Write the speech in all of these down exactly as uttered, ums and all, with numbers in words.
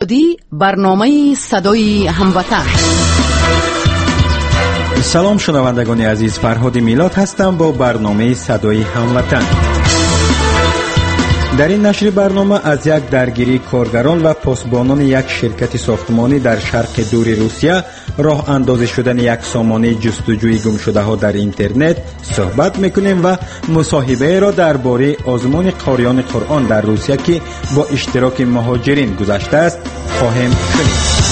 حدودی، برنامه صدای هموطن. سلام شنوندگان عزیز، فرهاد میلاد هستم با برنامه صدای هموطن. در این نشر برنامه از یک درگیری کارگران و پاسبانان یک شرکت ساختمانی در شرق دور روسیه، راه اندازی شدن یک سامانه جستجوی گم شده ها در اینترنت صحبت میکنیم و مصاحبه را درباره آزمون قاریان قرآن در روسیه که با اشتراک مهاجرین گذشته است خواهیم شنید.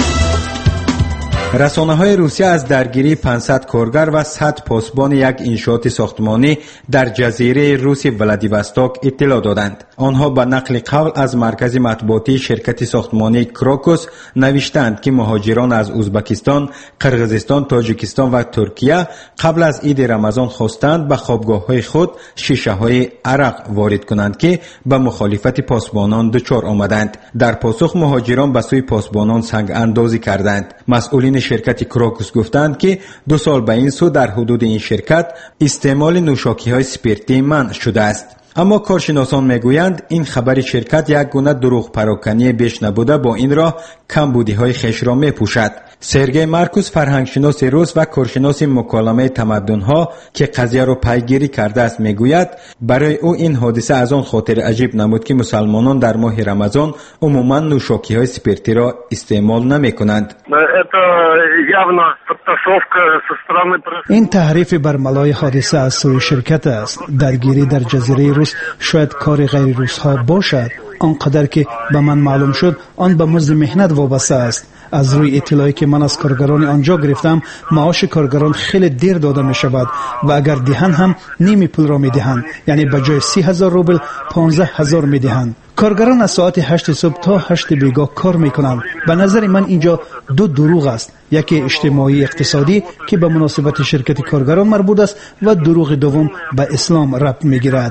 رسانه‌های روسیه از درگیری پانصد کارگر و صد پاسبان یک انشاءات ساختمانی در جزیره روسی ولادیواستوک اطلاع دادند. آنها به نقل قول از مرکز مطبوعاتی شرکت ساختمانی کروکوس نوشتند که مهاجران از ازبکستان، قرغیزستان، تاجیکستان و ترکیه قبل از عید رمضان خواستند به خوابگاه‌های خود شیشه‌های عرق وارد کنند که به مخالفت پاسبانان دچار آمدند. در پاسخ مهاجران به سوی پاسبانان سنگ اندازی کردند. مسئولین شرکت کروکوس گفتند که دو سال به این سو در حدود این شرکت استعمال نوشاکی‌های سپیرتی منع شده است. اما کارشناسان میگویند این خبر شرکت یک گونه دروغ پراکنی بیش نبوده، با این راه کمبودی‌های خویش را میپوشد. سرگئی مارکوس، فرهنگشناس روس و کارشناس مکالمه تمدن‌ها که قضیه را پیگیری کرده است، میگوید برای او این حادثه از آن خاطر عجیب نمود که مسلمانان در ماه رمضان عموما نوشاکی‌های سپیرتی را استعمال نمی‌کنند. این تحریف برملای حادثه از سوی شرکت است. درگیری در جزیره روس شاید کار غیر روس‌ها باشد، آنقدر که به من معلوم شد آن به مزد مهنت وابسته است. از روی اطلاعی که من از کارگران آنجا گرفتم، معاش کارگران خیلی دیر داده می شود و اگر دهند هم نیمی پول را می دهند، یعنی به جای سی هزار روبل پانزده هزار می دهند. کارگران از ساعت هشت صبح تا هشت بیگاه کار می کنند. به نظر من اینجا دو دروغ است، یکی اجتماعی اقتصادی که به مناسبت شرکت کارگران مربوط است و دروغ دوم به اسلام ربط می گیرد.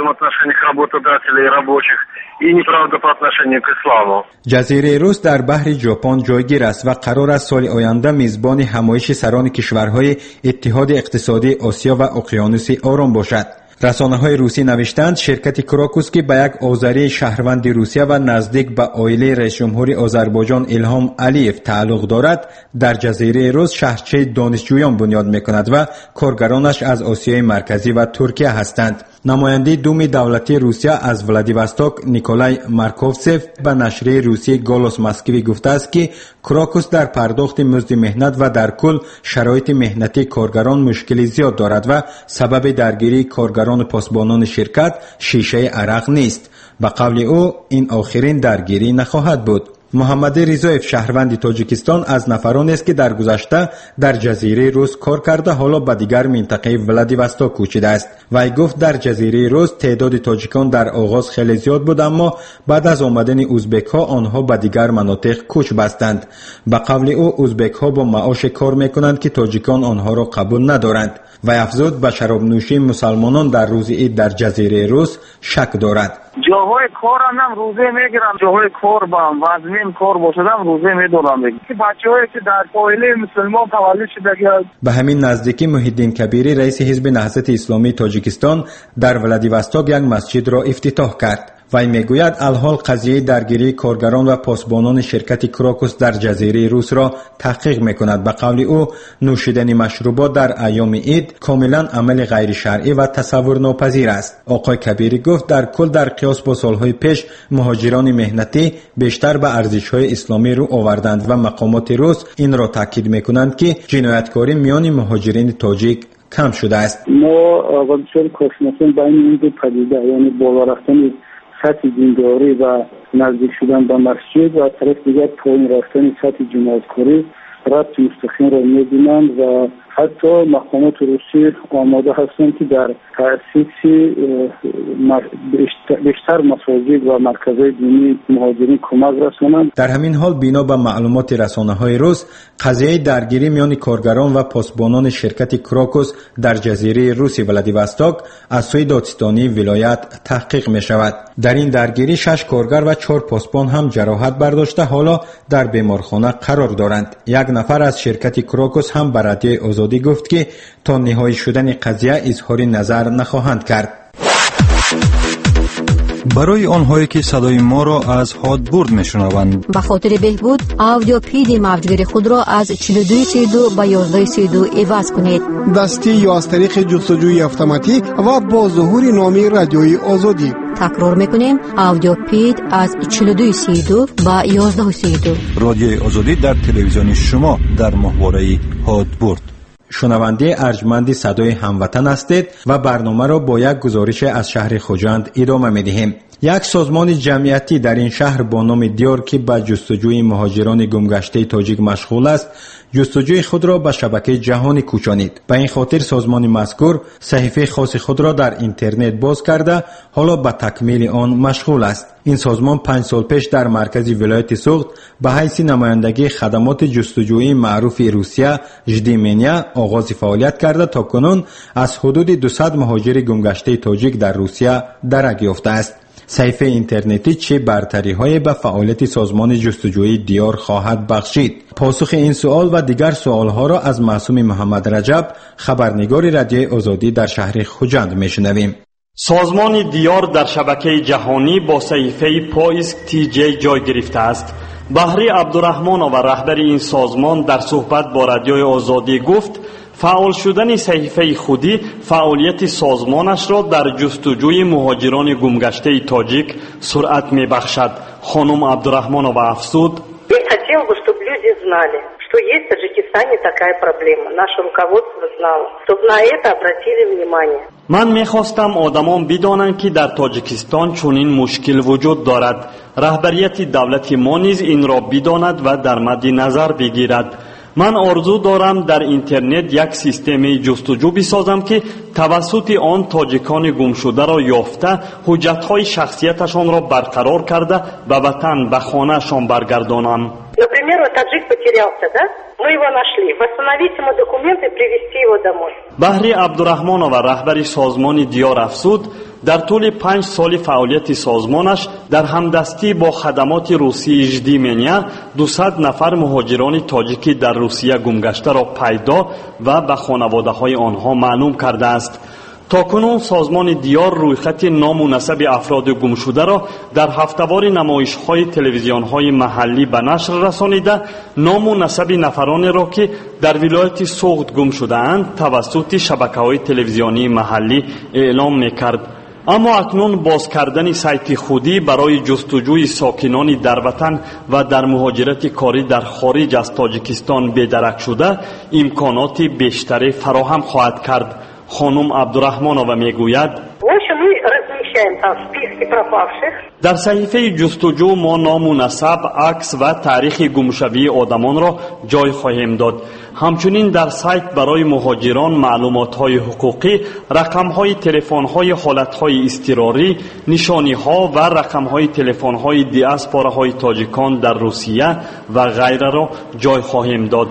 جزیره روس در بحر ژاپن جایگیر است و قرار است سال آینده میزبان همایش سران کشورهای اتحاد اقتصادی آسیا و اقیانوس آرام باشد. رسانه‌های روسی نوشتند شرکت کروکوس که به یک آذری شهروند روسیه و نزدیک به عائله رئیس جمهور آذربایجان ایلهام علیف تعلق دارد، در جزیره روس شهرچه دانشجویان بنیاد می‌کند و کارگرانش از آسیای مرکزی و ترکیه هستند. نماینده دوم دولتی روسیه از ولادیواستوک نیکولای مارکوفسف به نشریه روسی گالوس مسکوی گفته است که کروکوس در پرداخت مزد مهنت و در کل شرایط مهنتی کارگران مشکلی زیاد دارد و سبب درگیری کارگران پاسبانان شرکت شیشه عرق نیست. به قول او این آخرین درگیری نخواهد بود. محمد رضایف، شهروند تاجیکستان، از نفرانی است که در گذشته در جزیره روس کار کرده حالا به دیگر منطقه ولادیواستوک کوچیده است. وی گفت در جزیره روس تعداد تاجیکان در آغاز خیلی زیاد بود، اما بعد از آمدن ازبک ها آنها به دیگر مناطق کوچ بستند. به قول او ازبک ها با معاش کار میکنند که تاجیکان آنها را قبول ندارند. و افزود به شراب نوشی مسلمانان در روز عید در جزیره روس شک دارد. جاهای کارم هم روزه میگیرم، جاهای کار با وزنیم کار باشدم روزه میدونم که بچه‌هایی که در عائله مسلمان تولد شده. به همین نزدیکی محیدین کبیری، رئیس حزب نهضت اسلامی تاجیکستان، در ولادیواستوک یک مسجد را افتتاح کرد. وی میگوید الحال قضیه درگیری کارگران و پاسبانان شرکت کروکوس در جزیره روس را تحقیق میکند. به قول او نوشیدن مشروبات در ایام عید کاملا عمل غیر شرعی و تصور ناپذیر است. آقای کبیری گفت در کل در قیاس با سالهای پیش مهاجران مهنتی بیشتر به ارزش‌های اسلامی رو آوردند و مقامات روس این را تاکید میکنند که جنایتکاری میان مهاجرین تاجیک کم شده است. ما بسیار کارشناسان بین این دو پدیده، یعنی بالا رفتن سطح دینداری و نزدیک شدن به مسجد و طرف دیگر پایین رفتن سطح جنایتکاری ربط مستقیم را می‌بینند و حتی مقامات روسی آماده هستند که در تأسیس بیشتر مساجد و مرکزهای دینی مهاجرین کمک رسانند. در همین حال بنا به معلومات رسانه‌های روس، قضیه درگیری میان کارگران و پاسبانان شرکت کروکوس در جزیره روسی ولادیواستوک از سوی دادستانی ولایت تحقیق می شود. در این درگیری شش کارگر و چهار پاسبان هم جراحت برداشته حالا در بیمارخانه قرار دارند. یک نفر از شرکت کروکوس هم به رادیو آزادی گفت که تا نهایی شدن قضیه اظهار نظر نخواهند کرد. برای آنهایی که صدای ما را از هادبورد میشنوند، به خاطر بهبود آدیو پی دی موجگیر خود را از چهل و دو سی و دو به یازده سی و دو عوض کنید. دستی یا از طریق جستجوی اتوماتیک و با ظهور نامی رادیوی آزادی. تکرار میکنیم، آدیو پید از چهل و دو سی و دو به یازده سی و دو. رادیوی آزادی در تلویزیون شما در ماهواره هادبورد. شنونده ارجمند صدای هموطن هستید و برنامه را با یک گزارش از شهر خوجند ادامه می‌دهیم. یک سازمان جمعیتی در این شهر با نام دیار که به جستجوی مهاجران گمگشته تاجیک مشغول است، جستجوی خود را به شبکه جهانی کوچانید. به این خاطر سازمان مذکور صحیفه خاص خود را در اینترنت باز کرده حالا به تکمیل آن مشغول است. این سازمان پنج سال پیش در مرکز ولایت سوخت به حیث نمایندگی خدمات جستجویی معروف روسیه ژدیمنیا آغاز فعالیت کرده تا کنون از حدود دویست مهاجر گمگشته تاجیک در روسیه درک یافته است. صحیفه اینترنتی چه برتری‌های به فعالیت سازمان جستجویی دیار خواهد بخشید؟ پاسخ این سوال و دیگر سوالها را از معصوم محمد رجب، خبرنگار رادیوی آزادی در شهر خوجند میشنویم. سازمان دیار در شبکه جهانی با صحیفه پایسک تی جی جای گرفته است. بهری عبدالرحمن و رهبر این سازمان در صحبت با رادیوی آزادی گفت فعال شدن صحیفه خودی فعالیت سازمانش را در جستجوی مهاجران گمگشته تاجیک سرعت می‌بخشد. خانم عبدالرحمن و افزود: Я хотел бы, чтобы люди знали, что есть в Таджикистане такая проблема. Наше руководство знало, чтобы на это обратили внимание. من می‌خواستم آدمان بدانند که در تاجیکستان چنین مشکل وجود دارد. رهبریت دولت ما نیز این را بداند و در مد نظر بگیرد. من آرزو دارم در اینترنت یک سیستم جستجو بسازم که توسط آن تاجیکان گم شده را یافته حجت‌های شخصیتشان را برقرار کرده به وطن به خانه‌شان برگردانم. Например, таджик потерялся, да? Мы его нашли. Восстановить ему документы и привезти его домой. بهری عبدالرحمن و رهبر سازمان دیار افزود در طول پنج سال فعالیت سازمانش در همدستی با خدمات روسی ژدیمنیا دویست نفر مهاجران تاجیکی در روسیه گمگشته را پیدا و به خانواده‌های آنها معلوم کرده است. تاکنون سازمان دیار رویخط نام و نسب افراد گم شده را در هفته‌وار نمایش‌های تلویزیون‌های محلی به نشر رسانیده نام و نسب نفرانی را که در ولایت سوخت گم شده‌اند توسط شبکه‌های تلویزیونی محلی اعلام می‌کرد. اما اکنون باز کردن سایت خودی برای جستجوی ساکنان در وطن و در مهاجرت کاری در خارج از تاجیکستان بی‌درک شده امکانات بیشتری فراهم خواهد کرد. خانم عبدالرحمن و میگوید در صحیفه جستجو ما نام و نسب، عکس و تاریخ گمشدگی آدمان را جای خواهیم داد. همچنین در سایت برای مهاجران معلومات‌های حقوقی، رقم‌های تلفن‌های حالت‌های اضطراری، نشانی‌ها و رقم‌های تلفن‌های دیاسپوراهای تاجیکان در روسیه و غیره را جای خواهیم داد.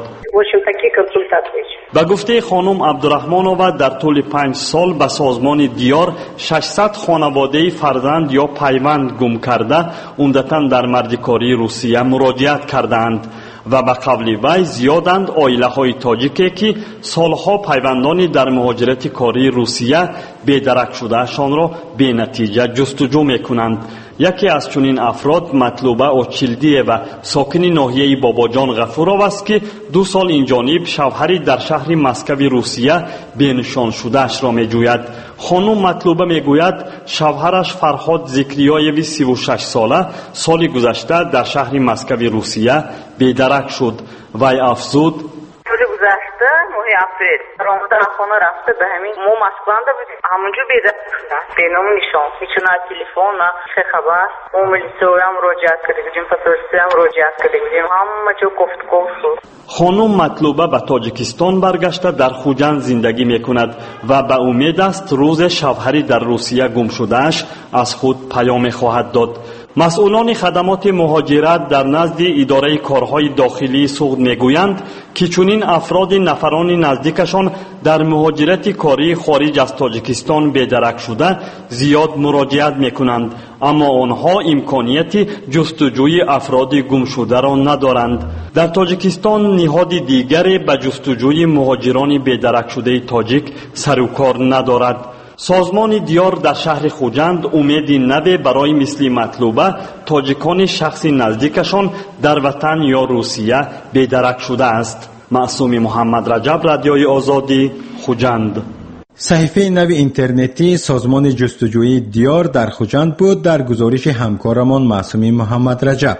به گفته خانم عبدالرحمنووا در طول پنج سال به سازمان دیار ششصد خانواده فرزند یا پیوند گم کرده عمدتاً در مردکاری روسیه مراجعت کردند و به قول وی زیادند آیله های تاجیکی که سالها پیوندانی در مهاجرت کاری روسیه بی‌درک شده شان را به نتیجه جستجو میکنند. یکی از چنین افراد مطلوبه اوچیلدیه و ساکن ناحیه باباجان غفورov است که دو سال این جانب شوهری در شهر مسکو روسیه به نشان شده اش را میجوید. خانم مطلوبه میگوید شوهرش فرهاد زکریایوی سی و شش ساله سال گذشته در شهر مسکو روسیه بی‌درک شد. وی افزود گذشته ماه اپریل رامدان خانه رفته به همین ما مسکوانده بودیم همونجا بیدرک شدن به نام نشان هیچ نه تلفن نه چه خبر ما ملیسوی هم مراجعت کرده بودیم پاسپورتی هم مراجعت کرده بودیم همه جا گفتگو شد. خانم مطلوبه به تاجیکستان برگشته در خوجند زندگی میکند و به امید است روز شوهری در روسیه گم شدهش از خود پیام خواهد داد. مسئولان خدمات مهاجرت در نزد اداره کارهای داخلی سوخت میگویند که چنین افراد نفران نزدیکشان در مهاجرت کاری خارج از تاجیکستان بی‌درک شده زیاد مراجعت میکنند، اما آنها امکانیت جستجوی افراد گم شده را ندارند. در تاجیکستان نهاد دیگری به جستجوی مهاجران بی‌درک شده تاجیک سر و کار ندارد. سازمان دیار در شهر خوجند امید نوی برای مثل مطلوبه تاجیکان شخصی نزدیکشان در وطن یا روسیه بیدرک شده است. معصوم محمد رجب، رادیوی آزادی، خوجند. صحیفه نو اینترنتی سازمان جستجوی دیار در خوجند بود. در گزارش همکارمان معصوم محمد رجب.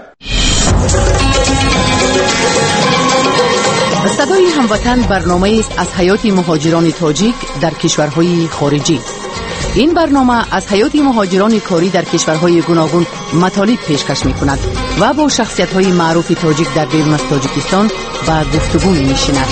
صدای هموطن برنامه است از حیات مهاجران تاجیک در کشورهای خارجی. این برنامه از حیات مهاجران کاری در کشورهای گوناگون مطالب پیشکش می کند و با شخصیت های معروف تاجیک در بیرون از تاجیکستان به گفتگو می نشیند.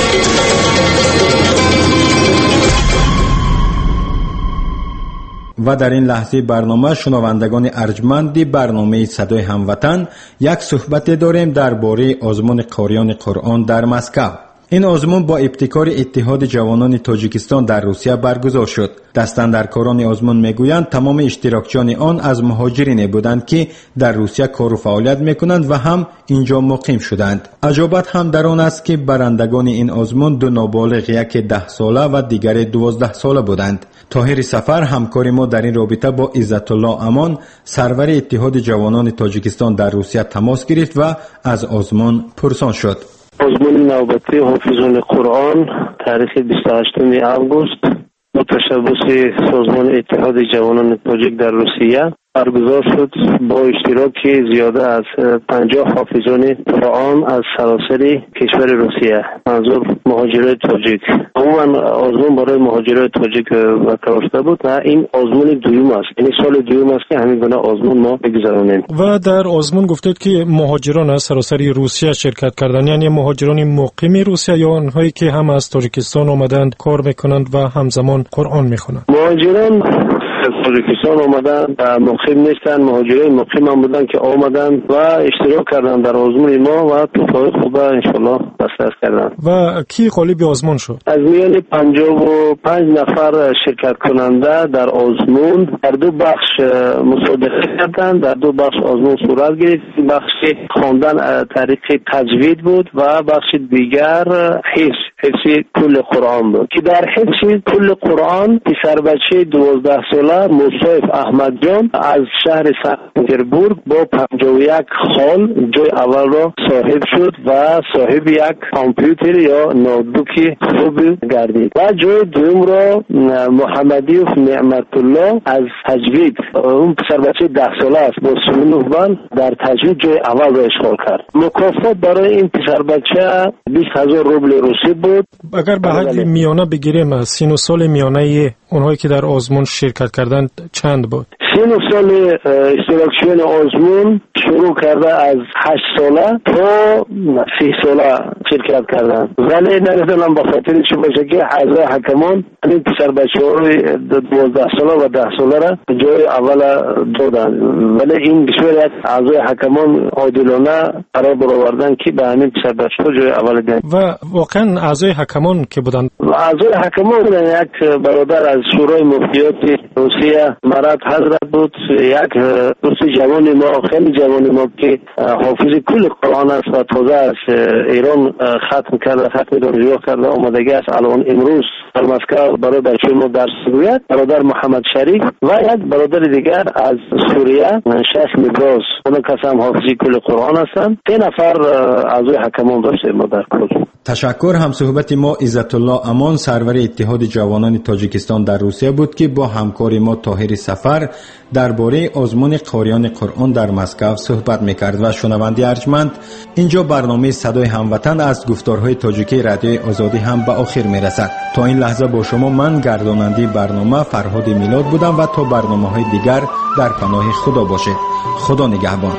و در این لحظه برنامه شنوندگان ارجمند برنامه صدای هموطن یک صحبت داریم درباره آزمون قاریان قرآن در مسکو. این آزمون با ابتکار اتحاد جوانان تاجیکستان در روسیه برگزار شد. دستاندرکاران آزمون میگویند تمام اشتراکچیان آن از مهاجرین بودند که در روسیه کار و فعالیت میکنند و هم اینجا مقیم شدند. عجابت هم در آن است که برندگان این آزمون دو نابالغ، یک ده ساله و دیگر دوازده ساله بودند. طاهر سفر همکار ما در این رابطه با عزت الله امان سرور اتحاد جوانان تاجیکستان در روسیه تماس گرفت و از آزمون پرسان شد. آزمون نوبتی حافظان قرآن تاریخ بیست و هشتم آگوست با تشبث سازمان اتحاد جوانان تاجیک در روسیه برگزار شد با اشتراک زیاده از پنجاه حافظان قرآن از سراسر کشور روسیه، منظور مهاجرای تاجیک. عموما آزمون برای مهاجرای تاجیک برگزار بود و این آزمون دوم است، یعنی سال دوم است که همین گونه آزمون ما بگذرانیم. و در آزمون گفتید که مهاجران از سراسر روسیه شرکت کردند، یعنی مهاجران مقیم روسیه یا آنهایی که هم از تاجیکستان آمدند کار میکنند و همزمان قرآن میخوانند؟ مهاجران تاجیکستان آمدن و مقیم نیستن، مهاجرین مقیم هم بودن که آمدن و اشتراک کردن در آزمون ما و توفیق خوبه انشالله دسترس کردن. و کی غالب آزمون شد؟ از میان پنجاه و پنج نفر شرکت کننده در آزمون در دو بخش مسابقه کردن، در دو بخش آزمون صورت گرفت. بخش خواندن طریق تجوید بود و بخش دیگر حفظ حفظ کل قرآن بود که در حفظ کل قرآن پسر بچه دوازده ساله مصطفی احمد جان از شهر سنت پترزبورگ با پنجاه و یک خال جای اول را صاحب شد و صاحب یک کامپیوتر یا نوتبوک خوب گردید و جای دوم را محمدیوف نعمت الله از تجوید، اون پسر بچه ده ساله است، با سنون اول در تجوید جای اول را اشغال کرد. مکافات برای این پسر بچه بیست هزار روبل روسی بود. اگر به حد میانه بگیریم سین و سال میانه اونهایی که در آزمون شرکت کردند چند بود؟ سین و سال اشتراکچیان آزمون شروع کرده از هشت ساله تا سی ساله شرکت کردن، ولی نمیدونم به خاطر چی باشه که اعضای حکمان این پسر بچه های دوازده ساله و ده ساله را جای اول دادن، ولی این بسیار یک اعضای حکمان عادلانه قرار برآوردن که به همین پسر بچه ها جای اول دادن. و واقعا اعضای حکمان که بودن؟ اعضای حکمان یک برادر از شورای مفتیات روسیه مرد حضرت بود، یک دوست جوان ما، خیلی جوان ما که حافظ کل قرآن است و تازه از ایران ختم کرده، ختم دانشگاه کرده آمدگی است. الان امروز در مسکو برادر ما درس می‌گوید، برادر محمد شریف و یک برادر دیگر از سوریه شیخ مبراز، اون کس هم حافظ کل قرآن هستند. سه نفر اعضای حکمان داشته ما در کل. تشکر. هم صحبت ما عزت الله امان سرور اتحاد جوانان تاجیکستان در روسیه بود که با همکار ما طاهر سفر درباره آزمون قاریان قرآن در مسکو صحبت میکرد. و شنونده ارجمند، اینجا برنامه صدای هموطن از گفتارهای تاجیکی رادیوی آزادی هم به آخر میرسد. تا این لحظه با شما من گرداننده برنامه فرهاد میلاد بودم و تا برنامه‌های دیگر در پناه خدا باشید. خدا نگهبان.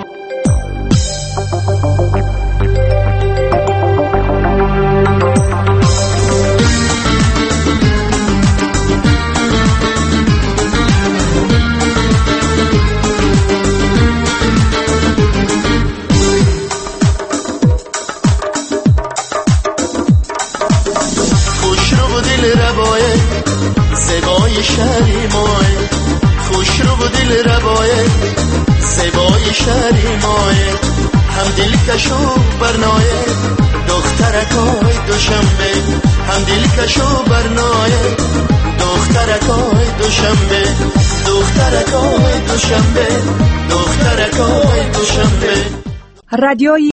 شهری ماه خوش رو و دل ربایه زیبای شهری ماه هم دل کشو برنایه دخترکای دوشنبه هم دل کشو برنایه دخترکای دوشنبه دخترکای دوشنبه دخترکای دوشنبه. رادیوی